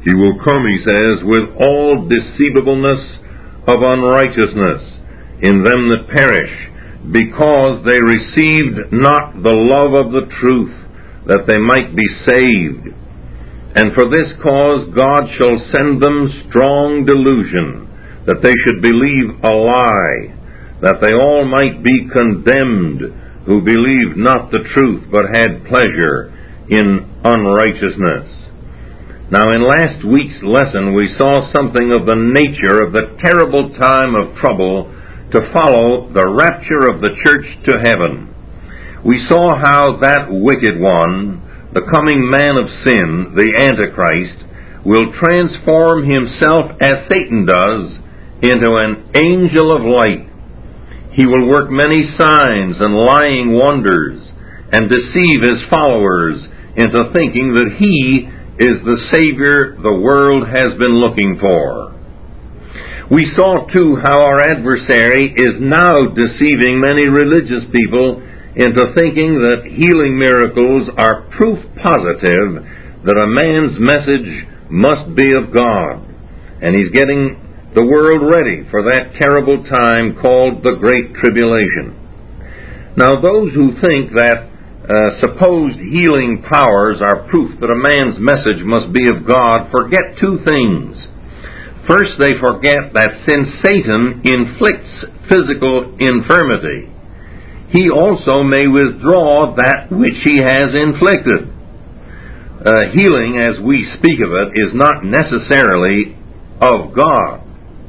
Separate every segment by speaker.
Speaker 1: He will come, he says, with all deceivableness of unrighteousness in them that perish, because they received not the love of the truth, that they might be saved. And for this cause God shall send them strong delusion, that they should believe a lie, that they all might be condemned, who believed not the truth, but had pleasure in unrighteousness. Now, in last week's lesson, we saw something of the nature of the terrible time of trouble to follow the rapture of the church to heaven. We saw how that wicked one, the coming man of sin, the Antichrist, will transform himself, as Satan does, into an angel of light. He will work many signs and lying wonders, and deceive his followers into thinking that he is the Savior the world has been looking for. We saw, too, how our adversary is now deceiving many religious people into thinking that healing miracles are proof positive that a man's message must be of God. And he's getting the world ready for that terrible time called the Great Tribulation. Now, those who think that supposed healing powers are proof that a man's message must be of God forget two things. First, they forget that since Satan inflicts physical infirmity, he also may withdraw that which he has inflicted. Healing, as we speak of it, is not necessarily of God.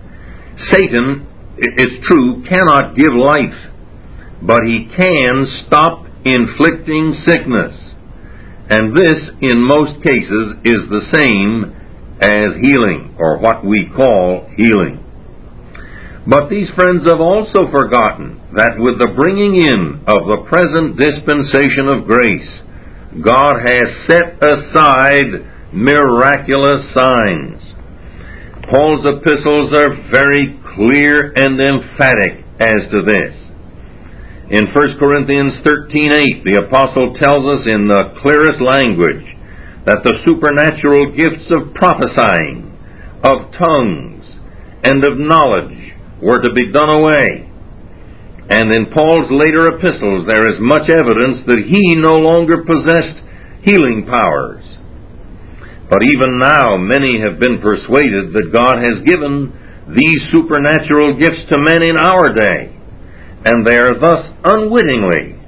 Speaker 1: Satan, it's true, cannot give life, but he can stop inflicting sickness. And this, in most cases, is the same as healing, or what we call healing. But these friends have also forgotten that with the bringing in of the present dispensation of grace, God has set aside miraculous signs. Paul's epistles are very clear and emphatic as to this. In 1 Corinthians 13:8, the apostle tells us in the clearest language that the supernatural gifts of prophesying, of tongues, and of knowledge were to be done away. And in Paul's later epistles there is much evidence that he no longer possessed healing powers. But even now many have been persuaded that God has given these supernatural gifts to men in our day, and they are thus unwittingly,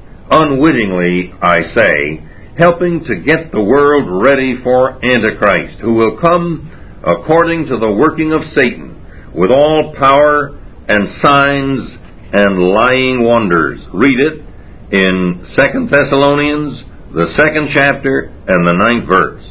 Speaker 1: I say, helping to get the world ready for Antichrist, who will come according to the working of Satan, with all power and signs and lying wonders. Read it in 2 Thessalonians, the 2nd chapter, and the 9th verse.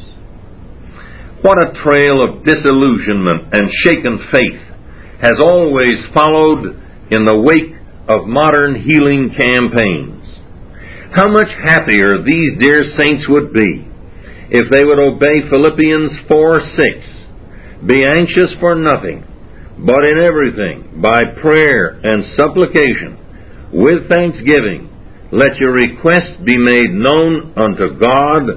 Speaker 1: What a trail of disillusionment and shaken faith has always followed in the wake of modern healing campaigns. How much happier these dear saints would be if they would obey Philippians 4:6, be anxious for nothing, but in everything, by prayer and supplication, with thanksgiving, let your requests be made known unto God,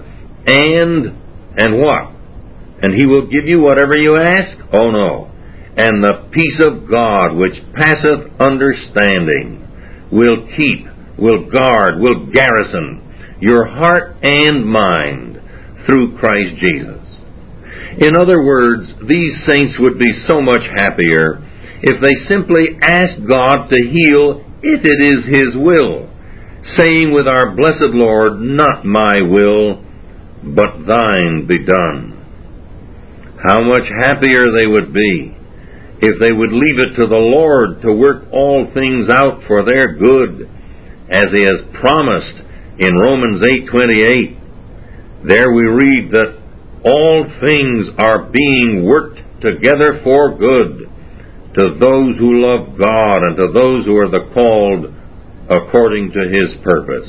Speaker 1: and what? And He will give you whatever you ask? Oh no. And the peace of God, which passeth understanding, will keep, will guard, will garrison your heart and mind through Christ Jesus. In other words, these saints would be so much happier if they simply asked God to heal if it is His will, saying with our blessed Lord, not my will, but thine be done. How much happier they would be if they would leave it to the Lord to work all things out for their good, as He has promised in Romans 8:28. There we read that all things are being worked together for good to those who love God and to those who are the called according to His purpose.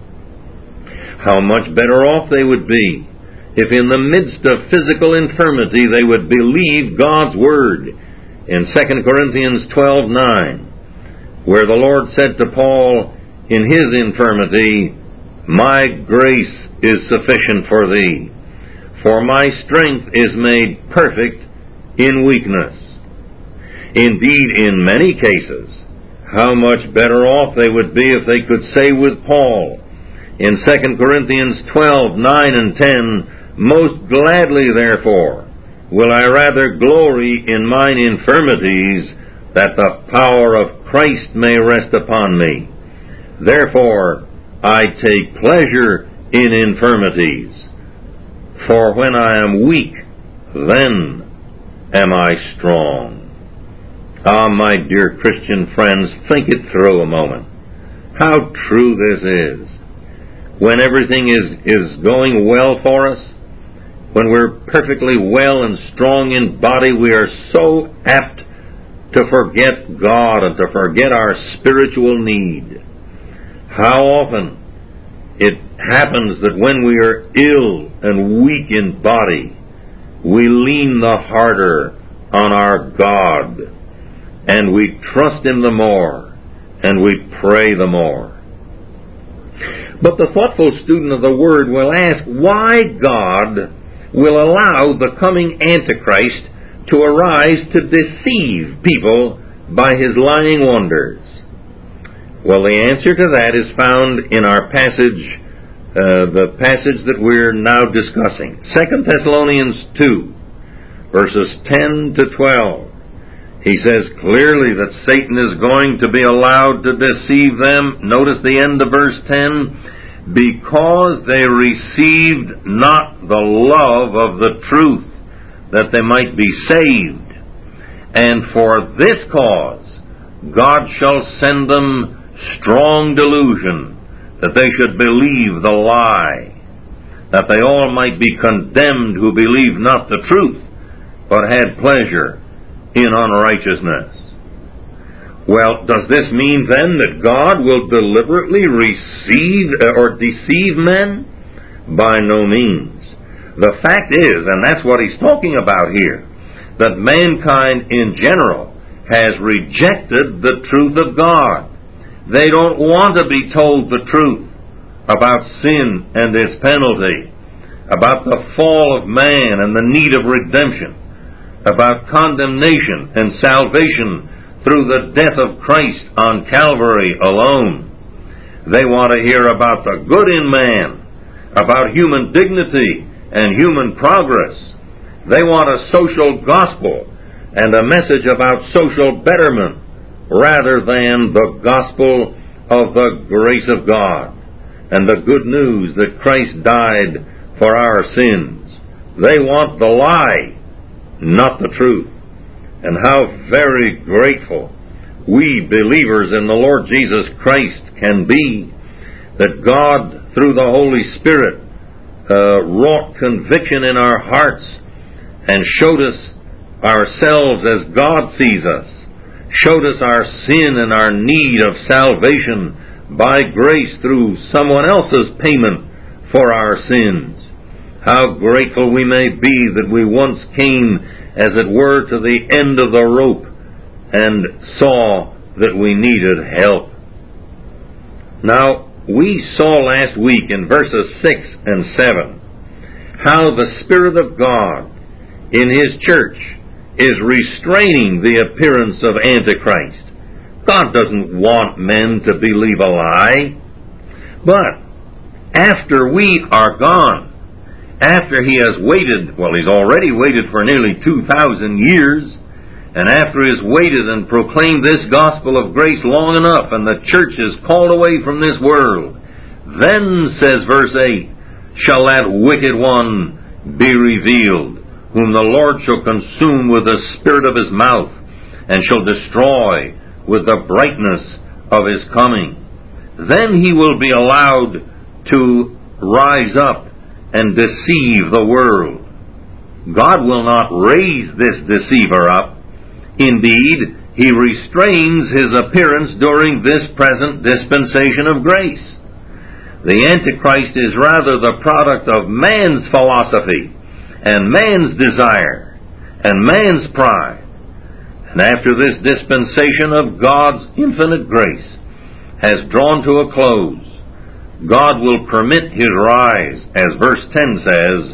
Speaker 1: How much better off they would be if in the midst of physical infirmity they would believe God's Word in 2 Corinthians 12:9, where the Lord said to Paul in his infirmity, my grace is sufficient for thee, For my strength is made perfect in weakness. Indeed, in many cases, how much better off they would be if they could say with Paul in 2 Corinthians 12:9 and 10, Most gladly, therefore, will I rather glory in mine infirmities, that the power of Christ may rest upon me. Therefore, I take pleasure in infirmities. For when I am weak, then am I strong. Ah, my dear Christian friends, think it through a moment. How true this is. When everything is going well for us, when we're perfectly well and strong in body, we are so apt to forget God and to forget our spiritual need. How often it happens that when we are ill and weak in body, we lean the harder on our God, and we trust Him the more, and we pray the more. But the thoughtful student of the Word will ask why God will allow the coming Antichrist to arise to deceive people by his lying wonders. Well, the answer to that is found in our passage, the passage that we're now discussing. 2 Thessalonians 2, verses 10 to 12. He says clearly that Satan is going to be allowed to deceive them. Notice the end of verse 10. Because they received not the love of the truth, that they might be saved. And for this cause God shall send them strong delusion, that they should believe the lie, that they all might be condemned who believed not the truth, but had pleasure in unrighteousness. Well, does this mean then that God will deliberately deceive men? By no means. The fact is, and that's what he's talking about here, that mankind in general has rejected the truth of God. They don't want to be told the truth about sin and its penalty, about the fall of man and the need of redemption, about condemnation and salvation through the death of Christ on Calvary alone. They want to hear about the good in man, about human dignity and human progress. They want a social gospel and a message about social betterment rather than the gospel of the grace of God and the good news that Christ died for our sins. They want the lie, not the truth. And how very grateful we believers in the Lord Jesus Christ can be that God, through the Holy Spirit, wrought conviction in our hearts and showed us ourselves as God sees us, showed us our sin and our need of salvation by grace through someone else's payment for our sins. How grateful we may be that we once came, as it were, to the end of the rope and saw that we needed help. Now, we saw last week in verses 6 and 7 how the Spirit of God in His church is restraining the appearance of Antichrist. God doesn't want men to believe a lie. But after we are gone, after He has waited, well, He's already waited for nearly 2,000 years, and after He has waited and proclaimed this gospel of grace long enough, and the church is called away from this world, then, says verse 8, shall that wicked one be revealed, whom the Lord shall consume with the spirit of His mouth, and shall destroy with the brightness of His coming. Then he will be allowed to rise up and deceive the world. God will not raise this deceiver up. Indeed, He restrains his appearance during this present dispensation of grace. The Antichrist is rather the product of man's philosophy and man's desire and man's pride. And after this dispensation of God's infinite grace has drawn to a close, God will permit His rise, as verse 10 says,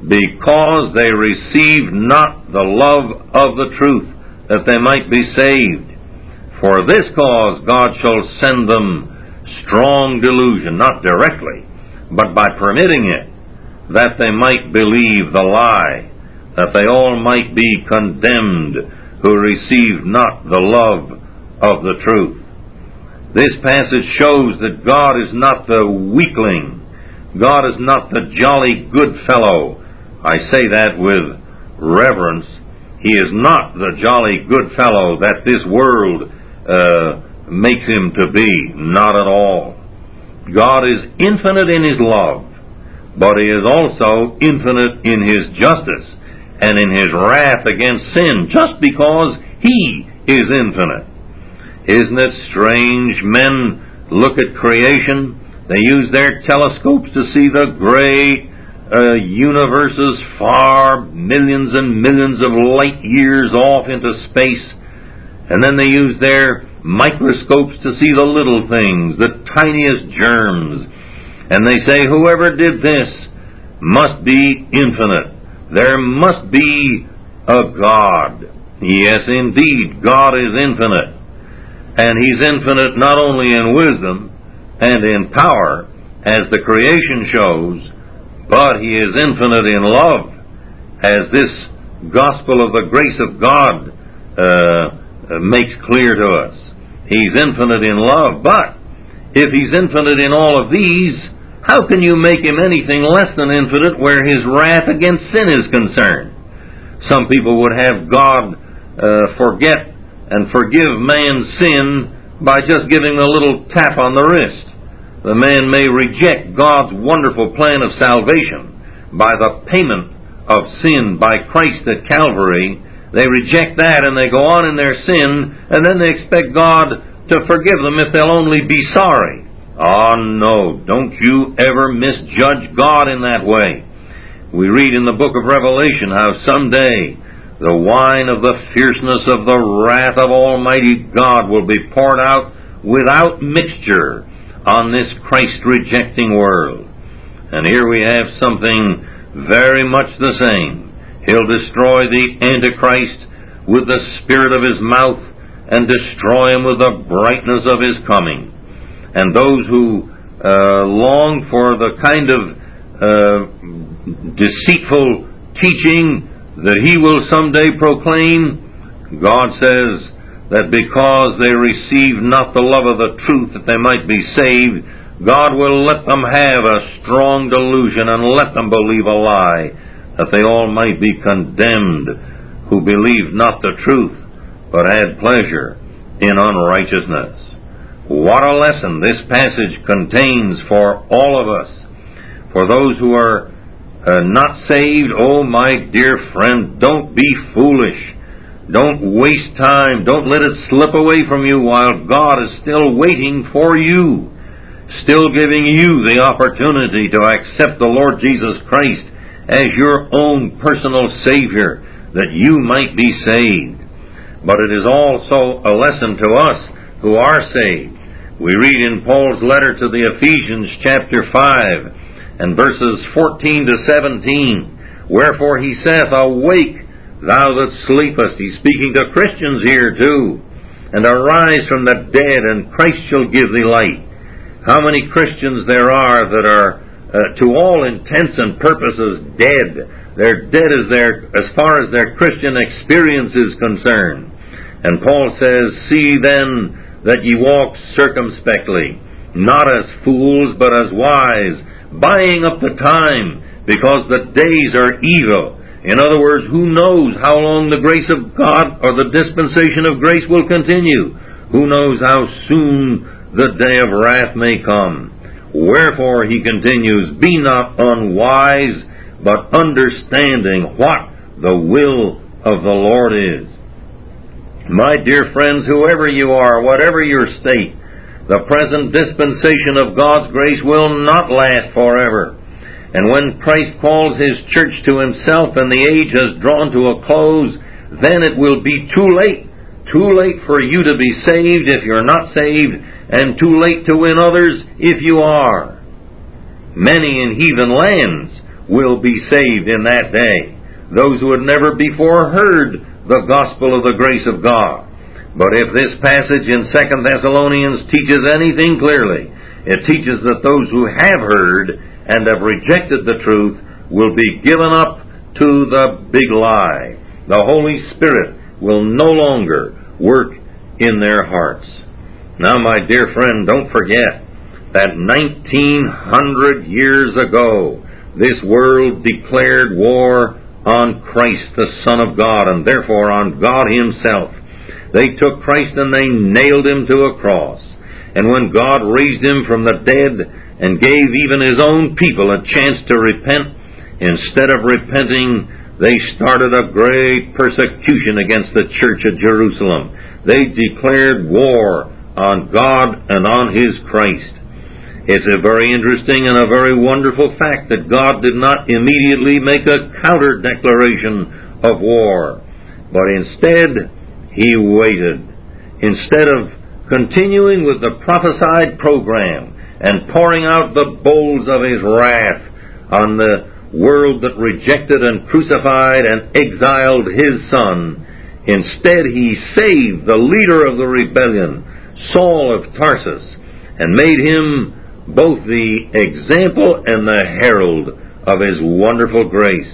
Speaker 1: because they received not the love of the truth, that they might be saved. For this cause God shall send them strong delusion, not directly, but by permitting it, that they might believe the lie, that they all might be condemned who received not the love of the truth. This passage shows that God is not the weakling. God is not the jolly good fellow. I say that with reverence. He is not the jolly good fellow that this world makes him to be. Not at all. God is infinite in His love, but He is also infinite in His justice and in His wrath against sin, just because He is infinite. Isn't it strange? Men look at creation. They use their telescopes to see the great universes far, millions and millions of light years off into space. And then they use their microscopes to see the little things, the tiniest germs. And they say, whoever did this must be infinite. There must be a God. Yes, indeed, God is infinite. And He's infinite not only in wisdom and in power, as the creation shows, but He is infinite in love, as this gospel of the grace of God makes clear to us. He's infinite in love, but if He's infinite in all of these, how can you make Him anything less than infinite where His wrath against sin is concerned? Some people would have God forget and forgive man's sin by just giving a little tap on the wrist. The man may reject God's wonderful plan of salvation by the payment of sin by Christ at Calvary. They reject that and they go on in their sin, and then they expect God to forgive them if they'll only be sorry. Oh no, don't you ever misjudge God in that way. We read in the book of Revelation how someday the wine of the fierceness of the wrath of Almighty God will be poured out without mixture on this Christ-rejecting world. And here we have something very much the same. He'll destroy the Antichrist with the spirit of his mouth and destroy him with the brightness of his coming. And those who long for the kind of deceitful teaching that he will someday proclaim, God says that because they receive not the love of the truth that they might be saved, God will let them have a strong delusion and let them believe a lie, that they all might be condemned who believed not the truth, but had pleasure in unrighteousness. What a lesson this passage contains for all of us. For those who are not saved, oh my dear friend, don't be foolish. Don't waste time. Don't let it slip away from you while God is still waiting for you, still giving you the opportunity to accept the Lord Jesus Christ as your own personal Savior, that you might be saved. But it is also a lesson to us who are saved. We read in Paul's letter to the Ephesians chapter 5 and verses 14 to 17, wherefore he saith, Awake, thou that sleepest. He's speaking to Christians here too. And arise from the dead, and Christ shall give thee light. How many Christians there are that are, to all intents and purposes, dead. They're dead as far as their Christian experience is concerned. And Paul says, See then that ye walk circumspectly, not as fools, but as wise, buying up the time, because the days are evil. In other words, who knows how long the grace of God or the dispensation of grace will continue? Who knows how soon the day of wrath may come? Wherefore, he continues, Be not unwise, but understanding what the will of the Lord is. My dear friends, whoever you are, whatever your state, the present dispensation of God's grace will not last forever. And when Christ calls His church to Himself and the age has drawn to a close, then it will be too late. Too late for you to be saved if you're not saved, and too late to win others if you are. Many in heathen lands will be saved in that day. Those who had never before heard the gospel of the grace of God. But if this passage in 2 Thessalonians teaches anything clearly, it teaches that those who have heard and have rejected the truth will be given up to the big lie. The Holy Spirit will no longer work in their hearts. Now, my dear friend, don't forget that 1900 years ago, this world declared war on Christ, the Son of God, and therefore on God Himself. They took Christ and they nailed Him to a cross. And when God raised Him from the dead and gave even His own people a chance to repent, instead of repenting, they started a great persecution against the church at Jerusalem. They declared war on God and on His Christ. It's a very interesting and a very wonderful fact that God did not immediately make a counter-declaration of war, but instead He waited. Instead of continuing with the prophesied program and pouring out the bowls of His wrath on the world that rejected and crucified and exiled His Son, instead He saved the leader of the rebellion, Saul of Tarsus, and made him both the example and the herald of His wonderful grace.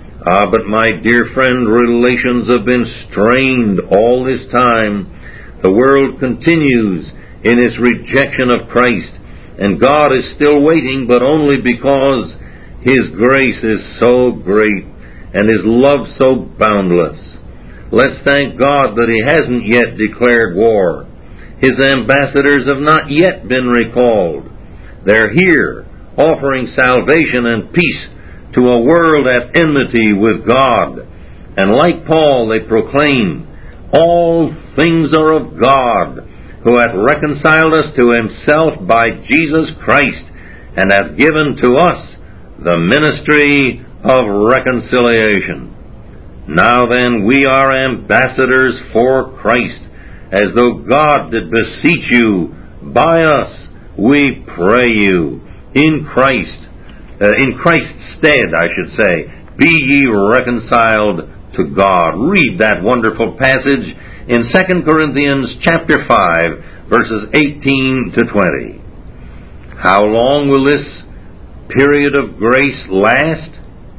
Speaker 1: But my dear friend, relations have been strained all this time. The world continues in its rejection of Christ, and God is still waiting, but only because His grace is so great and His love so boundless. Let's thank God that He hasn't yet declared war. His ambassadors have not yet been recalled. They're here, offering salvation and peace to a world at enmity with God. And like Paul, they proclaim, all things are of God, who hath reconciled us to Himself by Jesus Christ, and hath given to us the ministry of reconciliation. Now then, we are ambassadors for Christ, as though God did beseech you by us. We pray you, in Christ's stead, I should say, be ye reconciled to God. Read that wonderful passage in 2 Corinthians chapter 5, verses 18 to 20. How long will this period of grace last?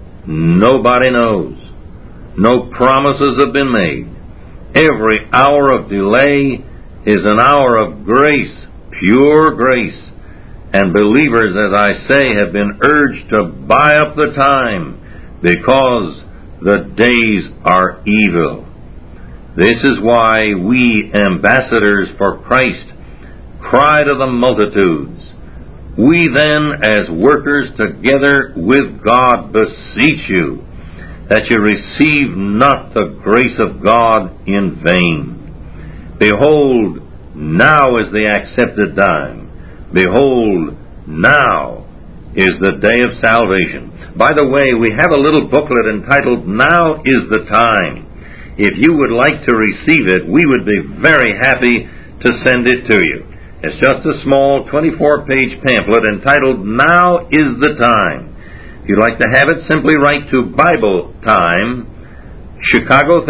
Speaker 1: Nobody knows. No promises have been made. Every hour of delay is an hour of grace, pure grace. And believers, as I say, have been urged to buy up the time because the days are evil. This is why we, ambassadors for Christ, cry to the multitudes. We then, as workers together with God, beseech you that you receive not the grace of God in vain. Behold, now is the accepted time. Behold, now is the day of salvation. By the way, we have a little booklet entitled, Now is the Time. If you would like to receive it, we would be very happy to send it to you. It's just a small 24-page pamphlet entitled, Now is the Time. If you'd like to have it, simply write to Bible Time, Chicago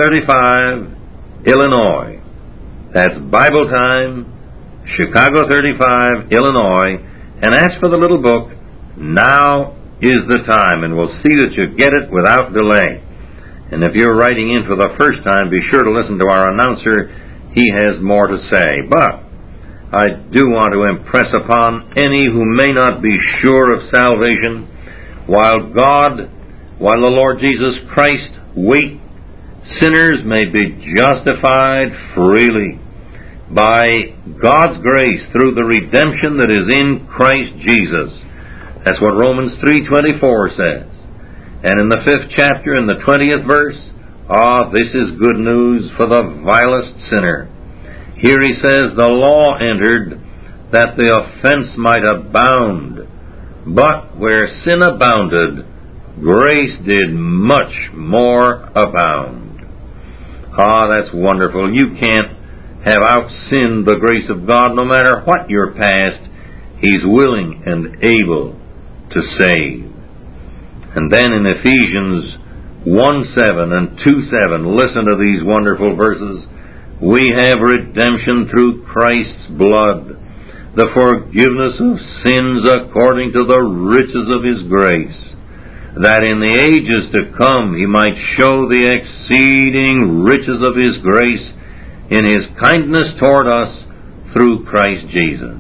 Speaker 1: 35, Illinois. That's Bible Time, Chicago 35, Illinois, and ask for the little book, Now is the Time, and we'll see that you get it without delay. And if you're writing in for the first time, be sure to listen to our announcer. He has more to say. But I do want to impress upon any who may not be sure of salvation, while the Lord Jesus Christ waits, sinners may be justified freely by God's grace through the redemption that is in Christ Jesus. That's what Romans 3:24 says. And in the 5th chapter, in the 20th verse, this is good news for the vilest sinner. Here he says, the law entered that the offense might abound, but where sin abounded, grace did much more abound. That's wonderful. You can't have outsinned the grace of God no matter what your past. He's willing and able to save. And then in Ephesians 1:7 and 2:7, listen to these wonderful verses. We have redemption through Christ's blood, the forgiveness of sins according to the riches of His grace, that in the ages to come He might show the exceeding riches of His grace in His kindness toward us through Christ Jesus.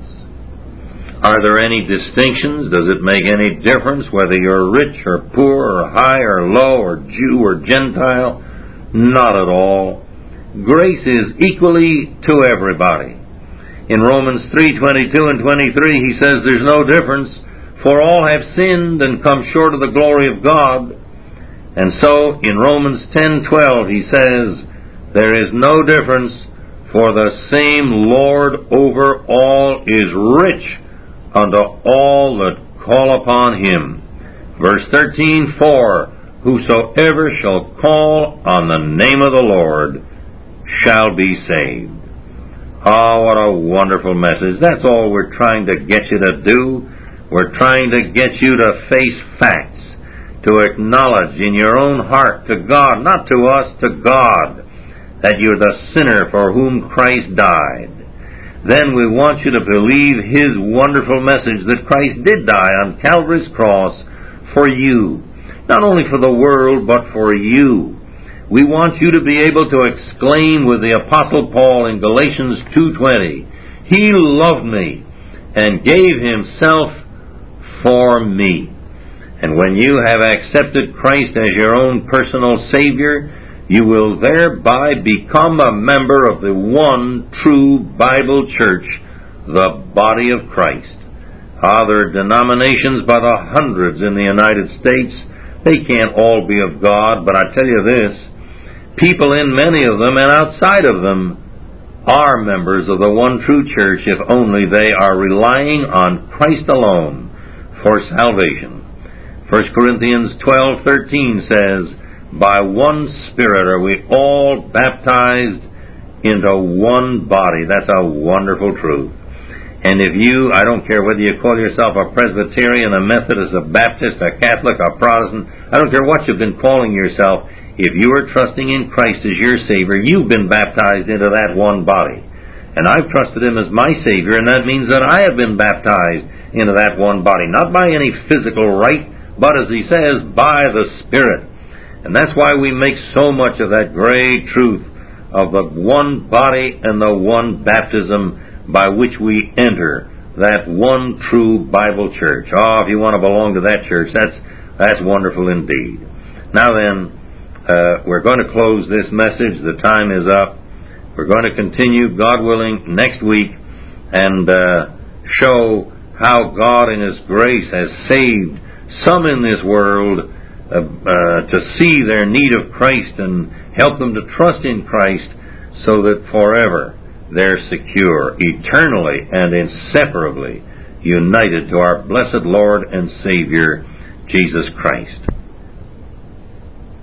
Speaker 1: Are there any distinctions? Does it make any difference whether you're rich or poor or high or low or Jew or Gentile? Not at all. Grace is equally to everybody. In Romans 3:22 and 23 he says there's no difference, for all have sinned and come short of the glory of God. And so in Romans 10:12 he says there is no difference, for the same Lord over all is rich unto all that call upon Him. Verse 13, for whosoever shall call on the name of the Lord shall be saved. Oh, what a wonderful message. That's all we're trying to get you to do. We're trying to get you to face facts, to acknowledge in your own heart to God, not to us, to God, that you're the sinner for whom Christ died. Then we want you to believe His wonderful message that Christ did die on Calvary's cross for you. Not only for the world, but for you. We want you to be able to exclaim with the Apostle Paul in Galatians 2:20, He loved me and gave Himself for me. And when you have accepted Christ as your own personal Savior, you will thereby become a member of the one true Bible church, the body of Christ. There are denominations by the hundreds in the United States. They can't all be of God, but I tell you this, people in many of them and outside of them are members of the one true church if only they are relying on Christ alone for salvation. 1 Corinthians 12:13 says, by one Spirit are we all baptized into one body. That's a wonderful truth. And if you, I don't care whether you call yourself a Presbyterian, a Methodist, a Baptist, a Catholic, a Protestant, I don't care what you've been calling yourself, if you are trusting in Christ as your Savior, you've been baptized into that one body. And I've trusted Him as my Savior, and that means that I have been baptized into that one body. Not by any physical rite, but as He says, by the Spirit. And that's why we make so much of that great truth of the one body and the one baptism by which we enter that one true Bible church. If you want to belong to that church, that's wonderful indeed. Now then, we're going to close this message. The time is up. We're going to continue, God willing, next week and show how God in His grace has saved some in this world to see their need of Christ and help them to trust in Christ so that forever they're secure, eternally and inseparably united to our blessed Lord and Savior, Jesus Christ.